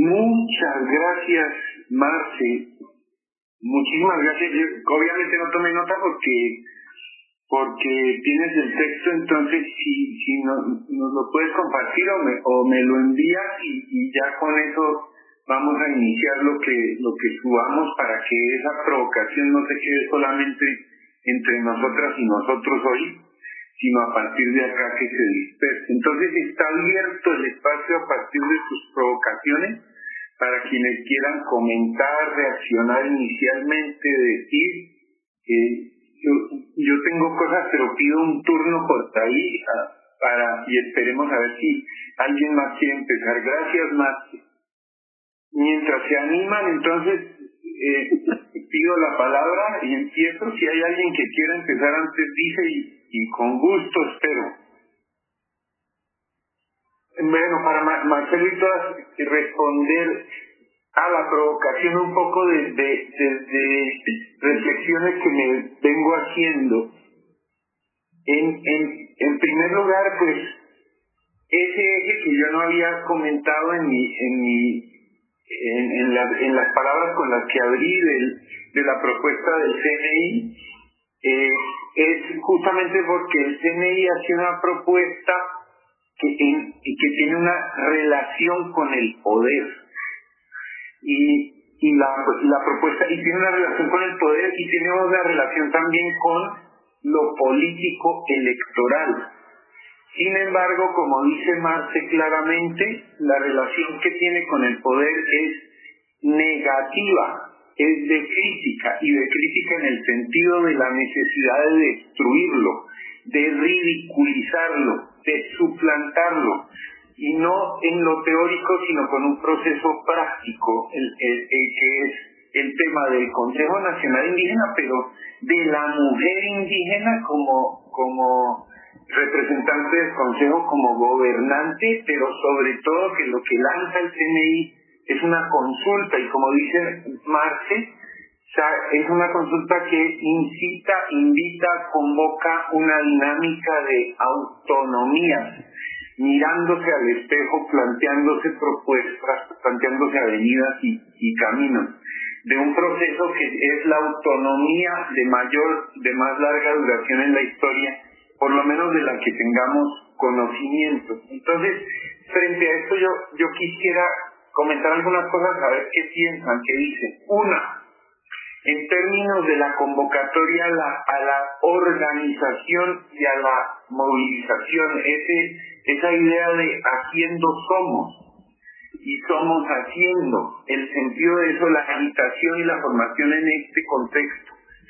Muchas gracias, Marce. Muchísimas gracias. Yo, obviamente no tomé nota porque tienes el texto, entonces si nos lo puedes compartir o me lo envías y ya con eso vamos a iniciar lo que subamos para que esa provocación no se quede solamente entre nosotras y nosotros hoy, sino a partir de acá que se disperse. Entonces está abierto el espacio a partir de sus provocaciones para quienes quieran comentar, reaccionar inicialmente, decir. Yo tengo cosas, pero pido un turno por ahí y esperemos a ver si alguien más quiere empezar. Gracias, Mati. Mientras se animan, entonces pido la palabra y empiezo. Si hay alguien que quiera empezar antes, dice y con gusto espero. Bueno, para Marcelo y todas, responder a la provocación un poco de reflexiones que me vengo haciendo. En primer lugar, pues, ese eje que yo no había comentado en las palabras con las que abrí de la propuesta del CNI, es justamente porque el CNI hace una propuesta que tiene una relación con el poder. Y la propuesta, y tiene una relación con el poder y tiene una relación también con lo político electoral. Sin embargo, como dice Marce claramente, la relación que tiene con el poder es negativa, es de crítica, y de crítica en el sentido de la necesidad de destruirlo, de ridiculizarlo, de suplantarlo, y no en lo teórico, sino con un proceso práctico, el que es el tema del Consejo Nacional Indígena, pero de la mujer indígena como representante del Consejo, como gobernante, pero sobre todo que lo que lanza el CNI es una consulta, y como dice Marce, es una consulta que invita, convoca una dinámica de autonomías, mirándose al espejo, planteándose propuestas, planteándose avenidas y caminos, de un proceso que es la autonomía de más larga duración en la historia, por lo menos de la que tengamos conocimiento. Entonces, frente a esto yo quisiera comentar algunas cosas, a ver qué piensan, qué dicen. Una, en términos de la convocatoria a la organización y a la movilización, esa idea de haciendo somos y somos haciendo, el sentido de eso, la agitación y la formación en este contexto,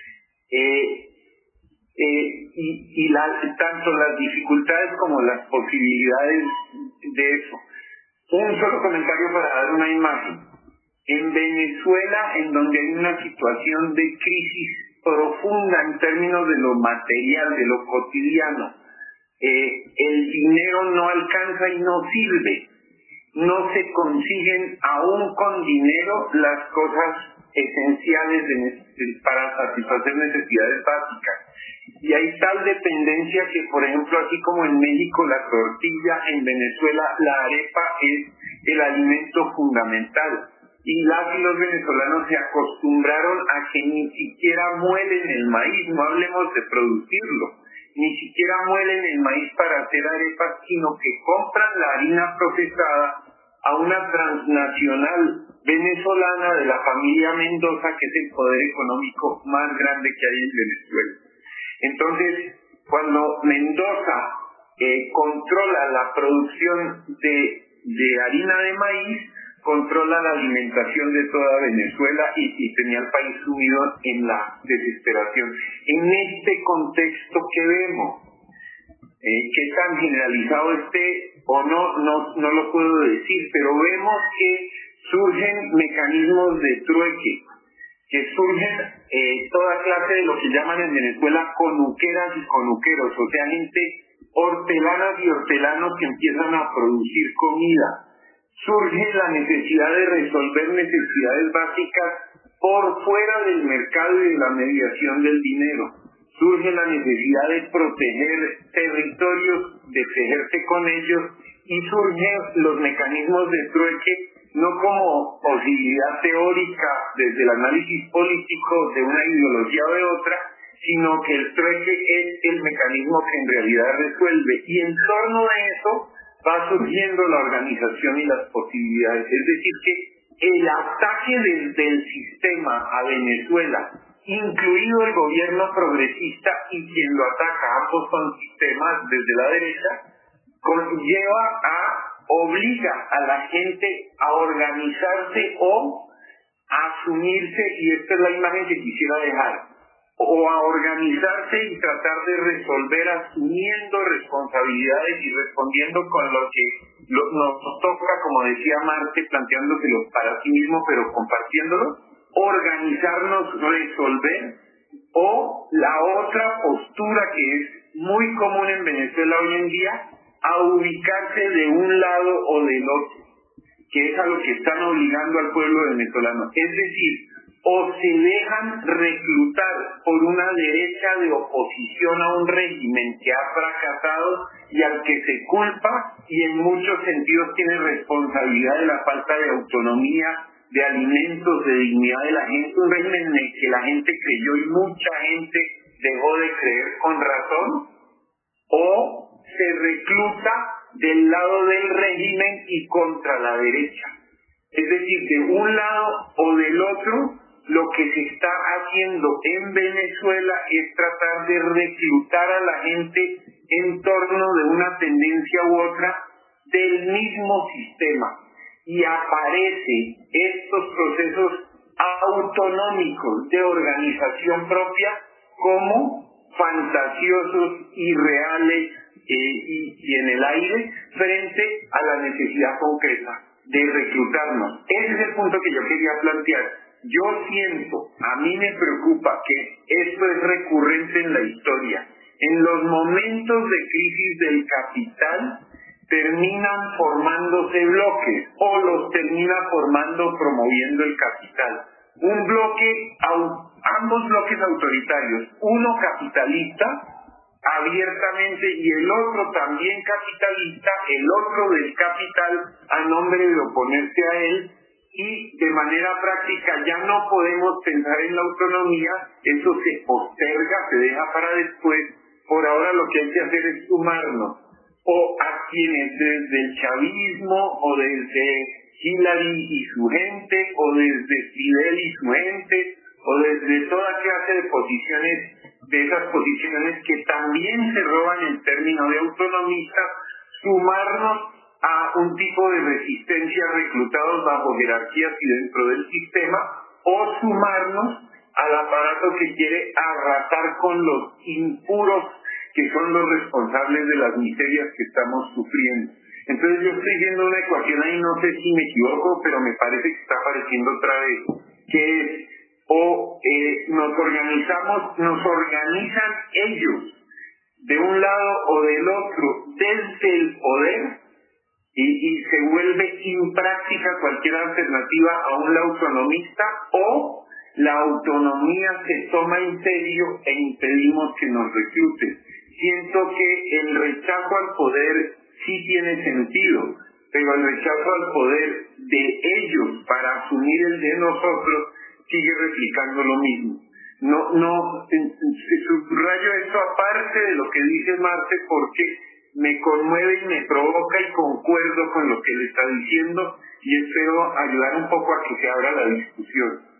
tanto las dificultades como las posibilidades de eso. Un solo comentario para dar una imagen. En Venezuela, en donde hay una situación de crisis profunda en términos de lo material, de lo cotidiano, el dinero no alcanza y no sirve. No se consiguen aún con dinero las cosas esenciales para satisfacer necesidades básicas. Y hay tal dependencia que, por ejemplo, así como en México la tortilla, en Venezuela la arepa es el alimento fundamental. Y los venezolanos se acostumbraron a que ni siquiera muelen el maíz, no hablemos de producirlo, ni siquiera muelen el maíz para hacer arepas, sino que compran la harina procesada a una transnacional venezolana de la familia Mendoza, que es el poder económico más grande que hay en Venezuela. Entonces, cuando Mendoza controla la producción de harina de maíz, controla la alimentación de toda Venezuela y tenía al país sumido en la desesperación. En este contexto que vemos, qué tan generalizado esté o no lo puedo decir, pero vemos que surgen mecanismos de trueque, que surgen toda clase de lo que llaman en Venezuela conuqueras y conuqueros, o sea, gente hortelanas y hortelanos que empiezan a producir comida. Surge la necesidad de resolver necesidades básicas por fuera del mercado y de la mediación del dinero. Surge la necesidad de proteger territorios, de tejerse con ellos, y surgen los mecanismos de trueque no como posibilidad teórica desde el análisis político de una ideología o de otra, sino que el trueque es el mecanismo que en realidad resuelve. Y en torno a eso va surgiendo la organización y las posibilidades. Es decir, que el ataque desde el sistema a Venezuela, incluido el gobierno progresista y quien lo ataca, ambos son sistemas desde la derecha, obliga a la gente a organizarse o a asumirse, y esta es la imagen que quisiera dejar, o a organizarse y tratar de resolver asumiendo responsabilidades y respondiendo con lo que nos toca, como decía Marte, planteándoselo para sí mismo, pero compartiéndolo, organizarnos, resolver, o la otra postura que es muy común en Venezuela hoy en día, a ubicarse de un lado o del otro, que es a lo que están obligando al pueblo venezolano. Es decir, o se dejan reclutar por una derecha de oposición a un régimen que ha fracasado y al que se culpa y en muchos sentidos tiene responsabilidad de la falta de autonomía, de alimentos, de dignidad de la gente, un régimen en el que la gente creyó y mucha gente dejó de creer con razón, o se recluta del lado del régimen y contra la derecha. Es decir, de un lado o del otro, lo que se está haciendo en Venezuela es tratar de reclutar a la gente en torno de una tendencia u otra del mismo sistema. Y aparecen estos procesos autonómicos de organización propia como fantasiosos, irreales y en el aire frente a la necesidad concreta de reclutarnos. Ese es el punto que yo quería plantear. Yo siento, a mí me preocupa que esto es recurrente en la historia. En los momentos de crisis del capital terminan formándose bloques o los termina formando promoviendo el capital. Un bloque, ambos bloques autoritarios, uno capitalista abiertamente y el otro también capitalista, el otro del capital a nombre de oponerse a él, y de manera práctica ya no podemos pensar en la autonomía, eso se posterga, se deja para después. Por ahora lo que hay que hacer es sumarnos o a quienes desde el chavismo o desde Hillary y su gente o desde Fidel y su gente o desde toda clase de posiciones, de esas posiciones que también se roban el término de autonomista, sumarnos a un tipo de resistencia reclutados bajo jerarquías y dentro del sistema, o sumarnos al aparato que quiere arrasar con los impuros que son los responsables de las miserias que estamos sufriendo. Entonces yo estoy viendo una ecuación ahí, no sé si me equivoco, pero me parece que está apareciendo otra vez, que es o nos organizamos, nos organizan ellos de un lado o del otro desde el poder y se vuelve impráctica cualquier alternativa a un autonomista, o la autonomía se toma en serio e impedimos que nos recluten. Siento que el rechazo al poder sí tiene sentido, pero el rechazo al poder de ellos para asumir el de nosotros sigue replicando lo mismo. Subrayo esto aparte de lo que dice Marte porque me conmueve y me provoca y concuerdo con lo que le está diciendo y espero ayudar un poco a que se abra la discusión.